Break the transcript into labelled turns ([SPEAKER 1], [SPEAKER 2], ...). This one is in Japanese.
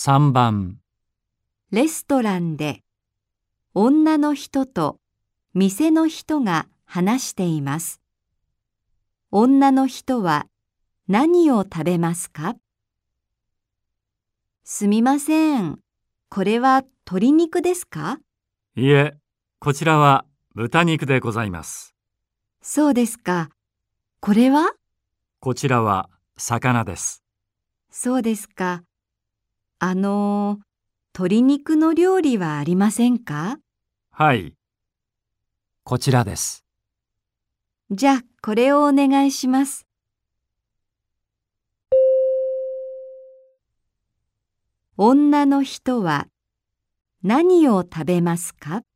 [SPEAKER 1] 3番、
[SPEAKER 2] レストランで女の人と店の人が話しています。女の人は何を食べますか？すみません。これは鶏肉ですか？
[SPEAKER 1] いえ、こちらは豚肉でございます。
[SPEAKER 2] そうですか。これは？
[SPEAKER 1] こちらは魚です。
[SPEAKER 2] そうですか。鶏肉の料理はありませんか？
[SPEAKER 1] はい、こちらです。
[SPEAKER 2] じゃあ、これをお願いします。女の人は何を食べますか？